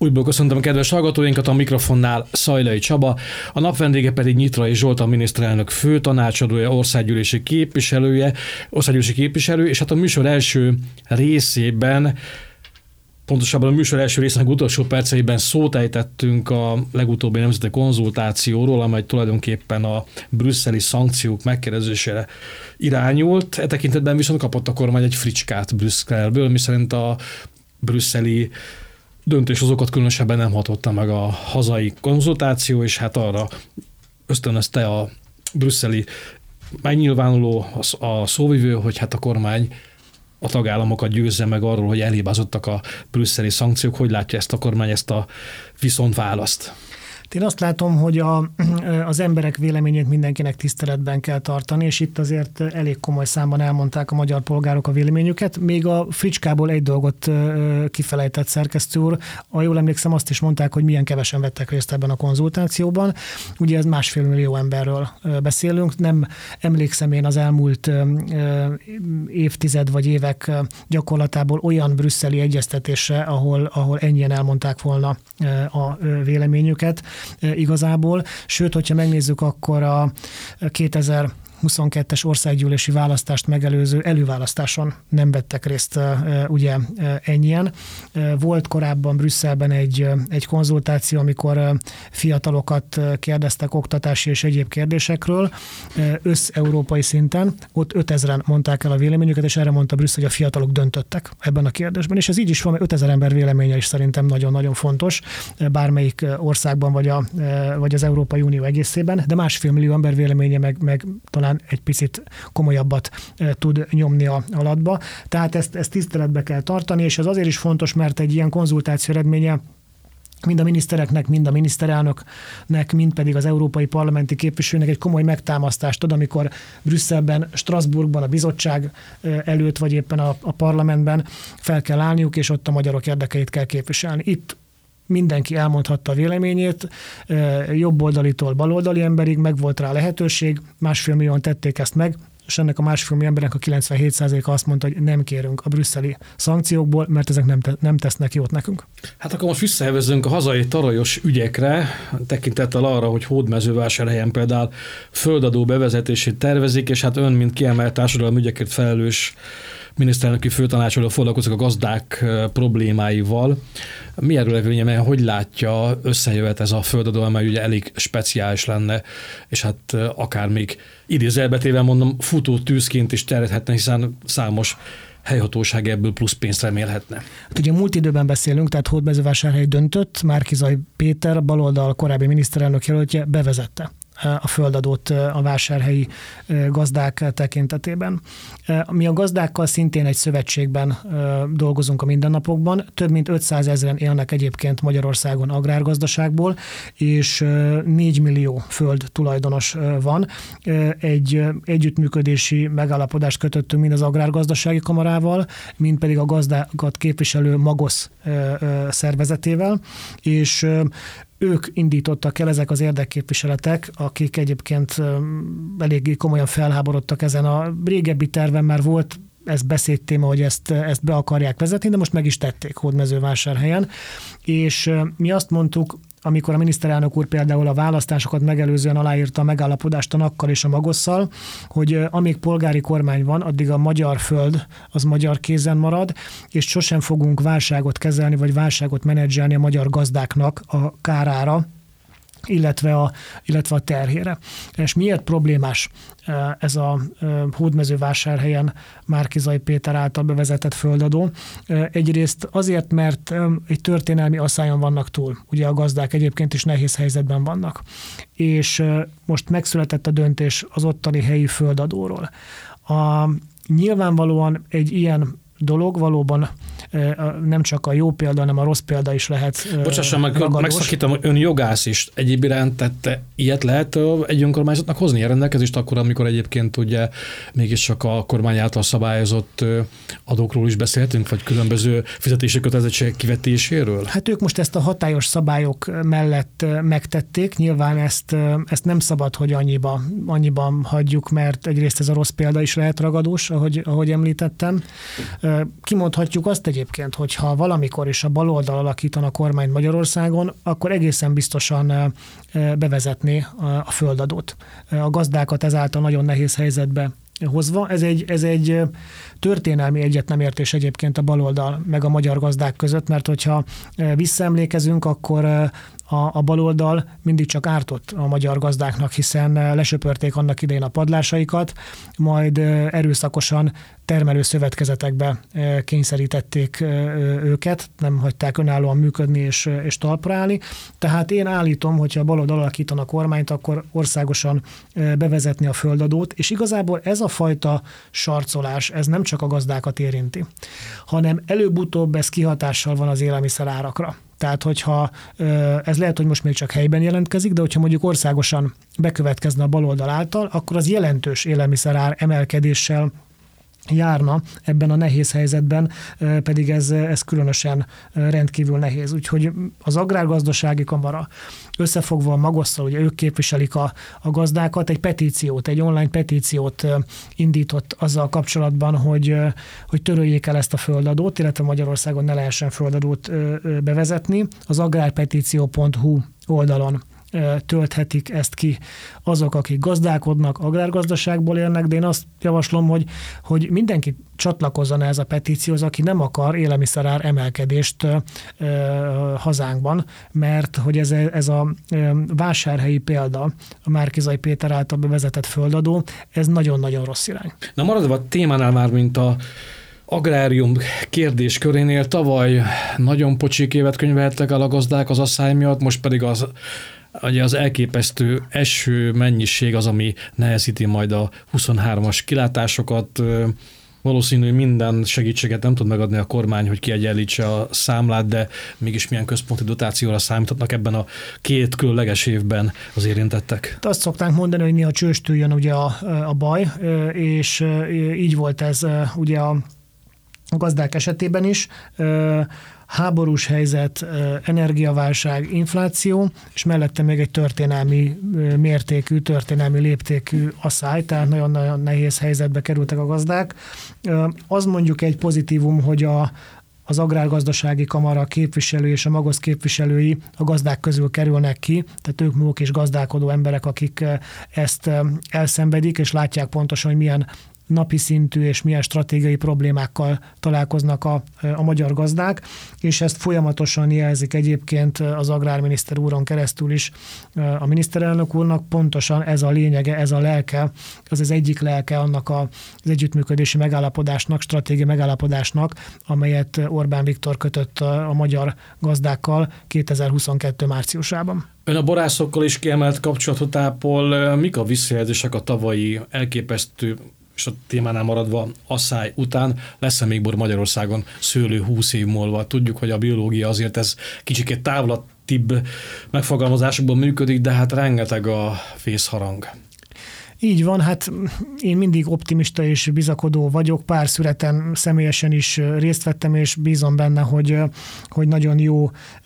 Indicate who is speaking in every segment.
Speaker 1: Újból köszöntöm a kedves hallgatóinkat, a mikrofonnál Szajlai Csaba, a nap vendége pedig Nyitrai Zsolt, a miniszterelnök főtanácsadója, országgyűlési képviselő, és hát a műsor első részében, pontosabban a műsor első részének utolsó perceiben szót ejtettünk a legutóbbi nemzeti konzultációról, amely tulajdonképpen a brüsszeli szankciók megkérdezésére irányult. E tekintetben viszont kapott a kormány egy fricskát Brüsszelből, miszerint a brüsszeli döntéshozókat különösebben nem hatotta meg a hazai konzultáció, és hát arra ösztönözte a brüsszeli megnyilvánuló a szóvivő, hogy hát a kormány a tagállamokat győzze meg arról, hogy elhibázottak a brüsszeli szankciók. Hogy látja ezt a kormány, ezt a viszontválaszt?
Speaker 2: Én azt látom, hogy az emberek véleményét mindenkinek tiszteletben kell tartani, és itt azért elég komoly számban elmondták a magyar polgárok a véleményüket. Még a fricskából egy dolgot kifelejtett szerkesztő úr. Ha jól emlékszem, azt is mondták, hogy milyen kevesen vettek részt ebben a konzultációban. Ugye ez 1,5 millió emberről beszélünk. Nem emlékszem én az elmúlt évtized vagy évek gyakorlatából olyan brüsszeli egyeztetésre, ahol ennyien elmondták volna a véleményüket igazából. Sőt, hogyha megnézzük, akkor a 2022-es országgyűlési választást megelőző előválasztáson nem vettek részt ugye ennyien. Volt korábban Brüsszelben egy konzultáció, amikor fiatalokat kérdeztek oktatási és egyéb kérdésekről összeurópai szinten. Ott 5000-en mondták el a véleményüket, és erre mondta Brüsszel, hogy a fiatalok döntöttek ebben a kérdésben. És ez így is van, mert 5000 ember véleménye is szerintem nagyon-nagyon fontos bármelyik országban, vagy az Európai Unió egészében, de 1,5 millió ember véleménye meg talán egy picit komolyabbat tud nyomni a latba. Tehát ezt tiszteletbe kell tartani, és ez azért is fontos, mert egy ilyen konzultáció eredménye mind a minisztereknek, mind a miniszterelnöknek, mind pedig az európai parlamenti képviselőnek egy komoly megtámasztást ad, amikor Brüsszelben, Strasbourgban, a bizottság előtt, vagy éppen a parlamentben fel kell állniuk, és ott a magyarok érdekeit kell képviselni. Itt mindenki elmondhatta a véleményét, jobboldalitól baloldali emberig, meg volt rá lehetőség, 1,5 millióan tették ezt meg, és ennek a 1,5 millió embernek a 97%-a azt mondta, hogy nem kérünk a brüsszeli szankciókból, mert ezek nem tesznek jót nekünk.
Speaker 1: Hát akkor most visszahelyezzünk a hazai tarajos ügyekre, tekintettel arra, hogy Hódmezővásárhelyen például földadó bevezetését tervezik, és hát ön, mint kiemelt társadalmi ügyekért felelős miniszterelnöki főtanácsadó foglalkozik a gazdák problémáival. Mi erről véleménye, hogy látja, összejöhet ez a földadó, amely ugye elég speciális lenne, és hát akár még idézelbetével mondom, futó tűzként is terjedhetne, hiszen számos helyhatóság ebből plusz pénzt remélhetne.
Speaker 2: Hát ugye múlt időben beszélünk, tehát Hódmezővásárhely döntött, Márki-Zay Péter, baloldal korábbi miniszterelnök jelöltje bevezette a földadót a vásárhelyi gazdák tekintetében. Mi a gazdákkal szintén egy szövetségben dolgozunk a mindennapokban. Több mint 500 000 élnek egyébként Magyarországon agrárgazdaságból, és 4 millió föld tulajdonos van. Egy együttműködési megállapodást kötöttünk mind az agrárgazdasági kamarával, mind pedig a gazdákat képviselő Magosz szervezetével, és ők indítottak el, ezek az érdekképviseletek, akik egyébként eléggé komolyan felháborodtak ezen. A régebbi terven már volt ez beszédtéma, hogy ezt be akarják vezetni, de most meg is tették Hódmezővásárhelyen. És mi azt mondtuk, amikor a miniszterelnök úr például a választásokat megelőzően aláírta a megállapodást a NAKK-kal és a Magosszal, hogy amíg polgári kormány van, addig a magyar föld az magyar kézen marad, és sosem fogunk válságot kezelni, vagy válságot menedzselni a magyar gazdáknak a kárára, illetve a terhére. És miért problémás ez a Hódmezővásárhelyen Márki-Zay Péter által bevezetett földadó? Egyrészt azért, mert egy történelmi asszályon vannak túl. Ugye a gazdák egyébként is nehéz helyzetben vannak. És most megszületett a döntés az ottani helyi földadóról. Nyilvánvalóan egy ilyen dolog valóban nem csak a jó példa, hanem a rossz példa is lehet.
Speaker 1: Bocsásson, megszakítom, hogy ön jogász is egyéb iránt tette. Ilyet lehet egy önkormányzatnak hozni a rendelkezést akkor, amikor egyébként ugye mégiscsak a kormány által szabályozott adókról is beszéltünk, vagy különböző fizetési kötelezettségek kivetéséről? Hát
Speaker 2: ők most ezt a hatályos szabályok mellett megtették. Nyilván ezt nem szabad, hogy annyiban hagyjuk, mert egyrészt ez a rossz példa is lehet ragadós, ahogy említettem. Kimondhatjuk azt egyébként, egyébként, hogyha valamikor is a baloldal alakítana kormányt Magyarországon, akkor egészen biztosan bevezetné a földadót. A gazdákat ezáltal nagyon nehéz helyzetbe hozva. Ez egy történelmi egyetnemértés egyébként a baloldal meg a magyar gazdák között, mert hogyha visszaemlékezünk, akkor a baloldal mindig csak ártott a magyar gazdáknak, hiszen lesöpörték annak idején a padlásaikat, majd erőszakosan termelő szövetkezetekbe kényszerítették őket, nem hagyták önállóan működni és talpra állni. Tehát én állítom, hogyha a baloldal alakítanak kormányt, akkor országosan bevezetni a földadót, és igazából ez a fajta sarcolás, ez nem csak a gazdákat érinti, hanem előbb-utóbb ez kihatással van az élelmiszerárakra. Tehát, hogyha ez lehet, hogy most még csak helyben jelentkezik, de hogyha mondjuk országosan bekövetkezne a baloldal által, akkor az jelentős élelmiszerár emelkedéssel járna ebben a nehéz helyzetben, pedig ez különösen rendkívül nehéz. Úgyhogy az Agrárgazdasági Kamara összefogva a Magosszal, ugye ők képviselik a gazdákat, egy online petíciót indított azzal kapcsolatban, hogy töröljék el ezt a földadót, illetve Magyarországon ne lehessen földadót bevezetni. Az agrárpetíció.hu oldalon tölthetik ezt ki azok, akik gazdálkodnak, agrárgazdaságból élnek, de én azt javaslom, hogy mindenki csatlakozzon ez a petícióhoz, aki nem akar élelmiszerár emelkedést hazánkban, mert hogy ez a vásárhelyi példa, a Márki-Zay Péter által bevezetett földadó, ez nagyon-nagyon rossz irány.
Speaker 1: Na maradva a témánál már, mint a agrárium kérdéskörénél, tavaly nagyon pocsik évet könyvelhettek el a gazdák az asszály miatt, most pedig az elképesztő eső mennyiség az, ami nehezíti majd a 23-as kilátásokat. Valószínű, hogy minden segítséget nem tud megadni a kormány, hogy kiegyenlítse a számlát, de mégis milyen központi dotációra számíthatnak ebben a két különleges évben az érintettek?
Speaker 2: Azt szokták mondani, hogy néha csőstől jön ugye a baj, és így volt ez ugye a gazdák esetében is. Háborús helyzet, energiaválság, infláció, és mellette még egy történelmi mértékű, történelmi léptékű asszály, tehát nagyon-nagyon nehéz helyzetbe kerültek a gazdák. Az mondjuk egy pozitívum, hogy az Agrárgazdasági Kamara képviselői és a Magosz képviselői a gazdák közül kerülnek ki, tehát ők maguk is gazdálkodó emberek, akik ezt elszenvedik, és látják pontosan, hogy milyen napi szintű és milyen stratégiai problémákkal találkoznak a magyar gazdák, és ezt folyamatosan jelzik egyébként az agrárminiszter úron keresztül is a miniszterelnök úrnak. Pontosan ez a lényege, ez a lelke, az egyik lelke annak az együttműködési megállapodásnak, stratégiai megállapodásnak, amelyet Orbán Viktor kötött a magyar gazdákkal 2022. márciusában.
Speaker 1: Ön a borászokkal is kiemelt kapcsolatot ápol. Mik a visszajelzések a tavalyi elképesztő, és a témánál maradva asszály után? Lesz-e még bor Magyarországon szőlő 20 év múlva? Tudjuk, hogy a biológia azért ez kicsikét távlatibb megfogalmazásokban működik, de hát rengeteg a vészharang.
Speaker 2: Így van, hát én mindig optimista és bizakodó vagyok, pár születen személyesen is részt vettem, és bízom benne, hogy nagyon jó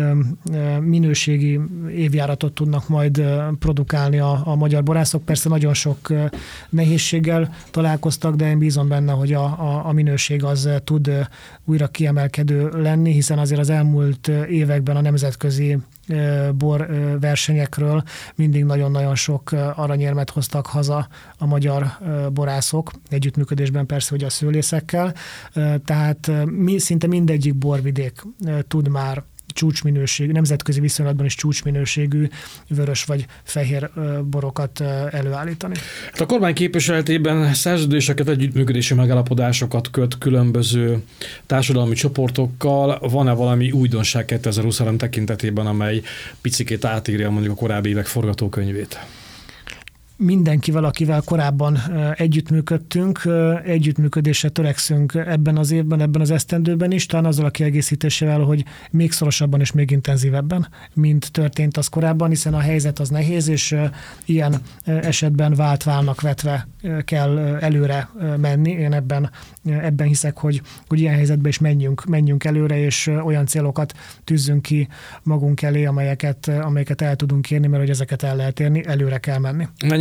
Speaker 2: minőségi évjáratot tudnak majd produkálni a magyar borászok. Persze nagyon sok nehézséggel találkoztak, de én bízom benne, hogy a minőség az tud újra kiemelkedő lenni, hiszen azért az elmúlt években a nemzetközi bor versenyekről mindig nagyon-nagyon sok aranyérmet hoztak haza a magyar borászok, együttműködésben persze ugye a szőlészekkel, tehát szinte mindegyik borvidék tud már csúcsminőségű, nemzetközi viszonylatban is csúcsminőségű vörös vagy fehér borokat előállítani. Hát
Speaker 1: a kormány képviseletében szerződéseket, együttműködési megállapodásokat köt különböző társadalmi csoportokkal. Van-e valami újdonság 2023 tekintetében, amely picikét átírja mondjuk a korábbi évek forgatókönyvét?
Speaker 2: Mindenkivel, akivel korábban együttműködtünk, együttműködésre törekszünk ebben az évben, ebben az esztendőben is, talán azzal a kiegészítésével, hogy még szorosabban és még intenzívebben, mint történt az korábban, hiszen a helyzet az nehéz, és ilyen esetben vált válnak vetve kell előre menni. Én ebben hiszek, hogy ilyen helyzetben is menjünk előre, és olyan célokat tűzzünk ki magunk elé, amelyeket el tudunk érni, mert hogy ezeket el lehet érni, előre kell menni.
Speaker 1: Mennyire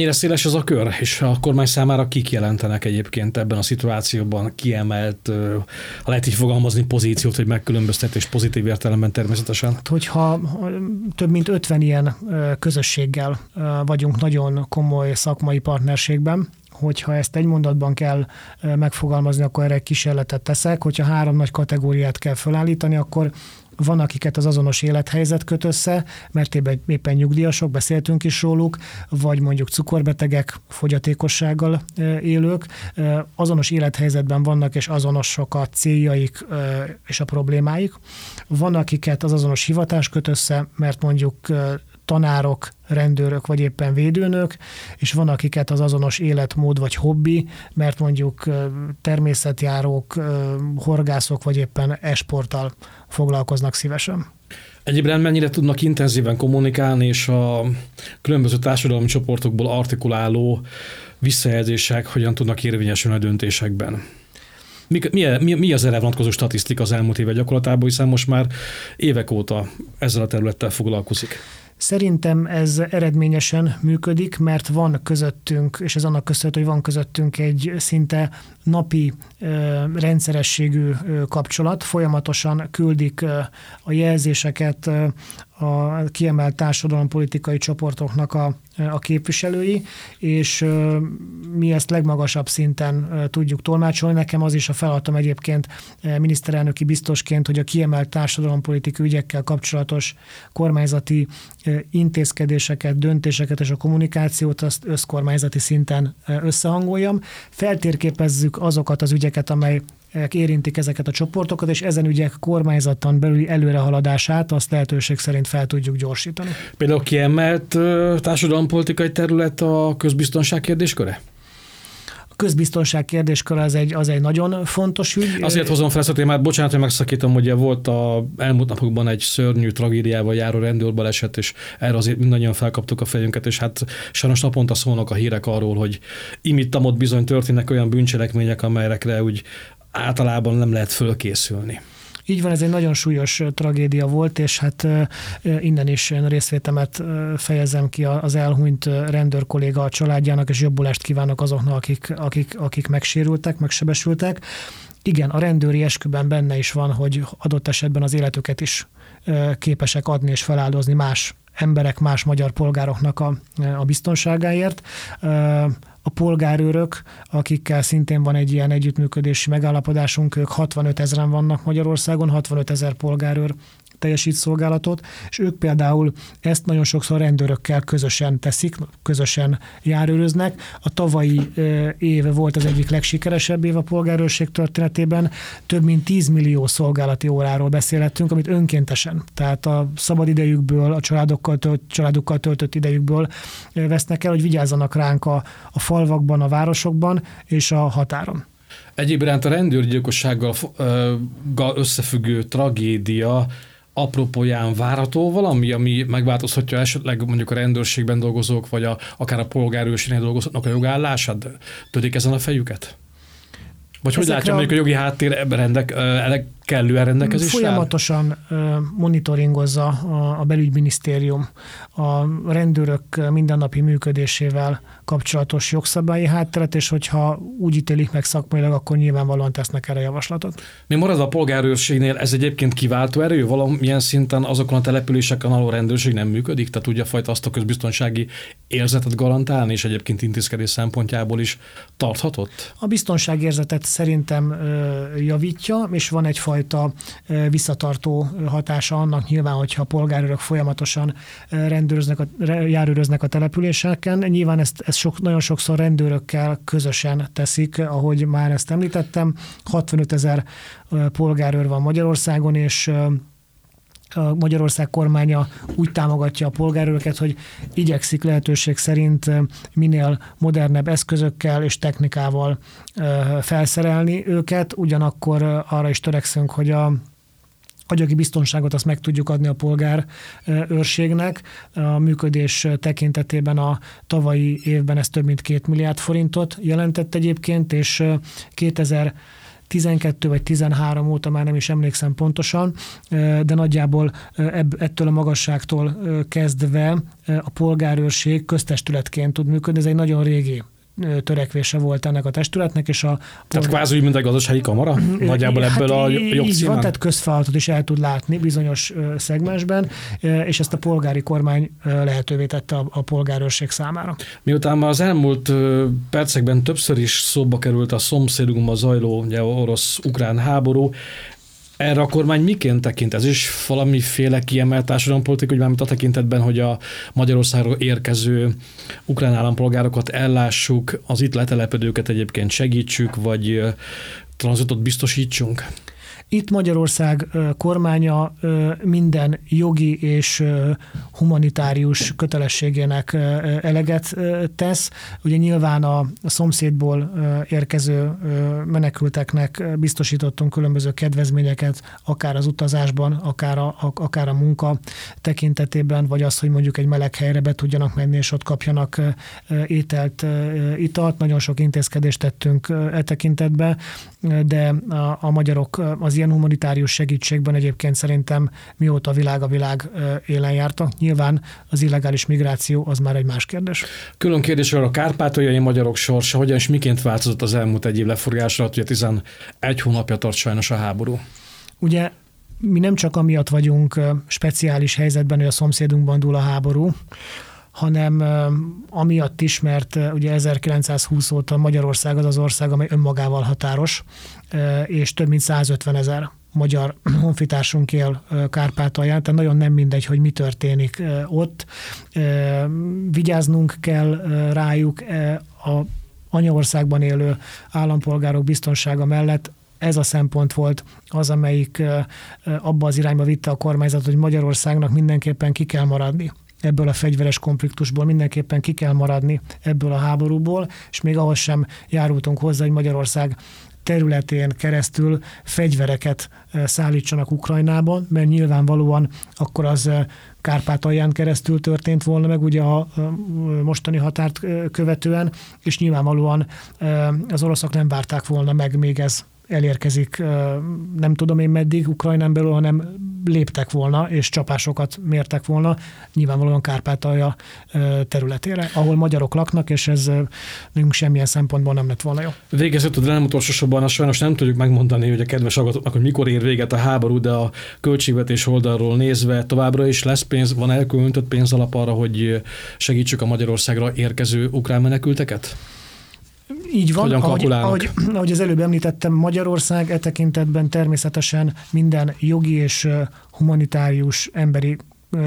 Speaker 1: Mennyire széles ez a kör, és a kormány számára kik jelentenek egyébként ebben a szituációban kiemelt, ha lehet így fogalmazni, pozíciót, hogy megkülönböztetés pozitív értelemben természetesen?
Speaker 2: Hogyha több mint 50 ilyen közösséggel vagyunk nagyon komoly szakmai partnerségben, hogyha ezt egy mondatban kell megfogalmazni, akkor erre egy kísérletet teszek. Hogyha 3 nagy kategóriát kell felállítani, akkor van, akiket az azonos élethelyzet köt össze, mert éppen nyugdíjasok, beszéltünk is róluk, vagy mondjuk cukorbetegek, fogyatékossággal élők. Azonos élethelyzetben vannak, és azonosok a céljaik és a problémáik. Van, akiket az azonos hivatás köt össze, mert mondjuk tanárok, rendőrök, vagy éppen védőnök, és van, akiket az azonos életmód vagy hobbi, mert mondjuk természetjárók, horgászok, vagy éppen e-sporttal foglalkoznak szívesen.
Speaker 1: Egyébként mennyire tudnak intenzíven kommunikálni, és a különböző társadalmi csoportokból artikuláló visszajelzések hogyan tudnak érvényesülni a döntésekben? Mi az erre vonatkozó statisztika az elmúlt évek gyakorlatában, hiszen most már évek óta ezzel a területtel foglalkozik?
Speaker 2: Szerintem ez eredményesen működik, mert van közöttünk, és ez annak köszönhető, hogy van közöttünk egy szinte napi rendszerességű kapcsolat. Folyamatosan küldik a jelzéseket a kiemelt társadalompolitikai csoportoknak a képviselői, és mi ezt legmagasabb szinten tudjuk tolmácsolni. Nekem az is a feladatom egyébként miniszterelnöki biztosként, hogy a kiemelt társadalompolitikai ügyekkel kapcsolatos kormányzati intézkedéseket, döntéseket és a kommunikációt azt összkormányzati szinten összehangoljam. Feltérképezzük azokat az ügyeket, amely érintik ezeket a csoportokat, és ezen ügyek kormányzaton belüli előrehaladását azt lehetőség szerint fel tudjuk gyorsítani.
Speaker 1: Például kiemelt társadalompolitikai terület a közbiztonság kérdésköre?
Speaker 2: A közbiztonság kérdésköre az egy nagyon fontos ügy.
Speaker 1: Azért hozom fel ezt a témát, bocsánat, hogy megszakítom, hogy volt a elmúlt napokban egy szörnyű tragédiával járó rendőrbaleset, és erre azért mindannyian felkaptuk a fejünket, és hát sajnos naponta szólnak a hírek arról, hogy imittam ott bizony történnek olyan bűncselekmények, amelyekre úgy általában nem lehet fölkészülni.
Speaker 2: Így van, ez egy nagyon súlyos tragédia volt, és hát innen is én részvétemet fejezem ki az elhunyt rendőrkolléga a családjának, és jobbulást kívánok azoknak, akik megsérültek, megsebesültek. Igen, a rendőri esküben benne is van, hogy adott esetben az életüket is képesek adni és feláldozni más emberek, más magyar polgároknak a biztonságáért. A polgárőrök, akikkel szintén van egy ilyen együttműködési megállapodásunk, ők 65 000-en vannak Magyarországon, 65 000 polgárőr teljesít szolgálatot, és ők például ezt nagyon sokszor rendőrökkel közösen teszik, közösen járőröznek. A tavalyi év volt az egyik legsikeresebb év a polgárőrség történetében. Több mint 10 millió szolgálati óráról beszélhettünk, amit önkéntesen, tehát a szabadidejükből, a családukkal töltött idejükből vesznek el, hogy vigyázzanak ránk a falvakban, a városokban és a határon.
Speaker 1: Egyéb iránt a rendőrgyilkossággal összefüggő tragédia apropóján várható valami, ami megváltozhatja esetleg mondjuk a rendőrségben dolgozók, vagy akár a polgárőrségnél dolgozóknak a jogállását? Törik ezen a fejüket? Vagy hogy látja mondjuk a jogi háttér kellően rendelkezésre?
Speaker 2: Folyamatosan monitoringozza a belügyminisztérium a rendőrök mindennapi működésével kapcsolatos jogszabályi hátteret, és hogyha úgy ítélik meg szakmailag, akkor nyilvánvalóan tesznek erre javaslatot.
Speaker 1: Mi marad a polgárőrségnél, ez egyébként kiváltó erő? Valamilyen szinten azokon a településeken, ahol a rendőrség nem működik, tehát tudja fajta azt a közbiztonsági érzetet garantálni, és egyébként intézkedés szempontjából is tarthatott? A
Speaker 2: biztonságérzetet szerintem javítja, és van egyfajta visszatartó hatása annak nyilván, hogyha a polgárőrök folyamatosan járőröznek a településeken. Nyilván ezt nagyon sokszor rendőrökkel közösen teszik, ahogy már ezt említettem. 65 000 polgárőr van Magyarországon, és a Magyarország kormánya úgy támogatja a polgárőröket, hogy igyekszik lehetőség szerint minél modernebb eszközökkel és technikával felszerelni őket, ugyanakkor arra is törekszünk, hogy a anyagi biztonságot azt meg tudjuk adni a polgárőrségnek. A működés tekintetében a tavalyi évben ez több mint 2 milliárd forintot jelentett egyébként, és 12 vagy 13 óta, már nem is emlékszem pontosan, de nagyjából ettől a magasságtól kezdve a polgárőrség köztestületként tud működni. Ez egy nagyon régi törekvése volt ennek a testületnek, és
Speaker 1: Tehát kvázi úgy, mint egy gazdasági kamara? Nagyjából ebből a jogcímen?
Speaker 2: Így van, tehát közfeladatot is el tud látni bizonyos szegmensben, és ezt a polgári kormány lehetővé tette a polgárőrség számára.
Speaker 1: Miután az elmúlt percekben többször is szóba került a szomszédunkban zajló orosz-ukrán háború, erre a kormány miként tekint? Ez is valamiféle kiemelt társadalompolitika, hogy mármint a tekintetben, hogy a Magyarországról érkező ukrán állampolgárokat ellássuk, az itt letelepedőket egyébként segítsük, vagy tranzitot biztosítsunk?
Speaker 2: Itt Magyarország kormánya minden jogi és humanitárius kötelességének eleget tesz. Ugye nyilván a szomszédból érkező menekülteknek biztosítottunk különböző kedvezményeket, akár az utazásban, akár a munka tekintetében, vagy az, hogy mondjuk egy meleg helyre be tudjanak menni, és ott kapjanak ételt, italt. Nagyon sok intézkedést tettünk e tekintetben, de a magyarok az ilyen humanitárius segítségben egyébként szerintem mióta a világ élen jártak. Nyilván az illegális migráció az már egy más kérdés.
Speaker 1: Külön kérdés a kárpátaljai magyarok sorsa, hogyan és miként változott az elmúlt egy év leforgásra, ugye 11 hónapja tart sajnos a háború.
Speaker 2: Ugye mi nem csak amiatt vagyunk speciális helyzetben, hogy a szomszédunkban dúl a háború, hanem amiatt is, mert ugye 1920 óta Magyarország az az ország, amely önmagával határos, és több mint 150 000 magyar honfitársunk él Kárpátalján, tehát nagyon nem mindegy, hogy mi történik ott. Vigyáznunk kell rájuk a anyaországban élő állampolgárok biztonsága mellett. Ez a szempont volt az, amelyik abba az irányba vitte a kormányzat, hogy Magyarországnak mindenképpen ki kell maradni ebből a fegyveres konfliktusból, mindenképpen ki kell maradni ebből a háborúból, és még ahhoz sem járultunk hozzá, hogy Magyarország területén keresztül fegyvereket szállítsanak Ukrajnába, mert nyilvánvalóan akkor az Kárpátalján keresztül történt volna meg ugye a mostani határt követően, és nyilvánvalóan az oroszok nem várták volna meg, még ez elérkezik, nem tudom én meddig Ukrajnán belül, hanem léptek volna, és csapásokat mértek volna, nyilvánvalóan Kárpátalja területére, ahol magyarok laknak, és ez nekünk semmilyen szempontból nem lett volna jó.
Speaker 1: Végezetül, de nem utolsó sorban, sajnos nem tudjuk megmondani, hogy a kedves hallgatóknak, hogy mikor ér véget a háború, de a költségvetés oldalról nézve továbbra is lesz pénz, van elkülönített pénzalap arra, hogy segítsük a Magyarországra érkező ukrán menekülteket?
Speaker 2: Így van, ahogy az előbb említettem, Magyarország e tekintetben természetesen minden jogi és humanitárius emberi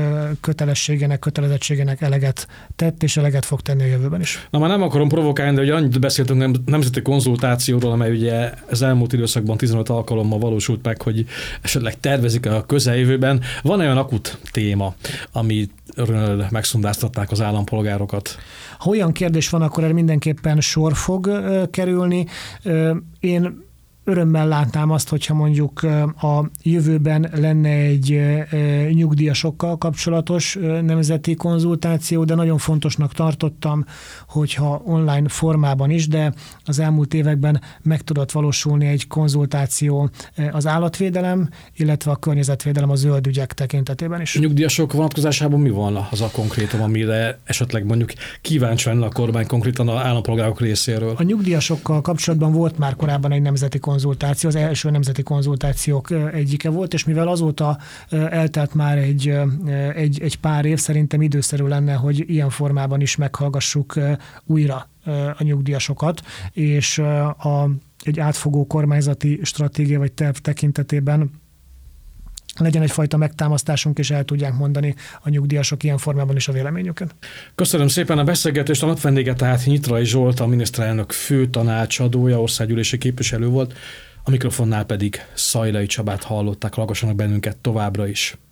Speaker 2: kötelezettségének eleget tett, és eleget fog tenni a jövőben is.
Speaker 1: Na már nem akarom provokálni, de ugye annyit beszéltünk nemzeti konzultációról, amely ugye az elmúlt időszakban 15 alkalommal valósult meg, hogy esetleg tervezik a közeljövőben. Van olyan akut téma, amiről megszondáztatták az állampolgárokat?
Speaker 2: Ha olyan kérdés van, akkor erre mindenképpen sor fog kerülni. Én örömmel látnám azt, hogyha mondjuk a jövőben lenne egy nyugdíjasokkal kapcsolatos nemzeti konzultáció, de nagyon fontosnak tartottam, hogyha online formában is, de az elmúlt években meg tudott valósulni egy konzultáció az állatvédelem, illetve a környezetvédelem, a zöld ügyek tekintetében is.
Speaker 1: A nyugdíjasok vonatkozásában mi van az a konkrétum, amire esetleg mondjuk kíváncsi lenne a kormány konkrétan az állampolgárok részéről? A
Speaker 2: nyugdíjasokkal kapcsolatban volt már korábban egy nemzeti konzultáció, az első nemzeti konzultációk egyike volt, és mivel azóta eltelt már egy pár év, szerintem időszerű lenne, hogy ilyen formában is meghallgassuk újra a nyugdíjasokat, és egy átfogó kormányzati stratégia vagy terv tekintetében legyen egyfajta megtámasztásunk, és el tudják mondani a nyugdíjasok ilyen formában is a véleményüket.
Speaker 1: Köszönöm szépen a beszélgetést. A napvendége tehát Nyitrai Zsolt, a miniszterelnök fő tanácsadója, országgyűlési képviselő volt, a mikrofonnál pedig Szajlai Csabát hallották, hallgassanak bennünket továbbra is.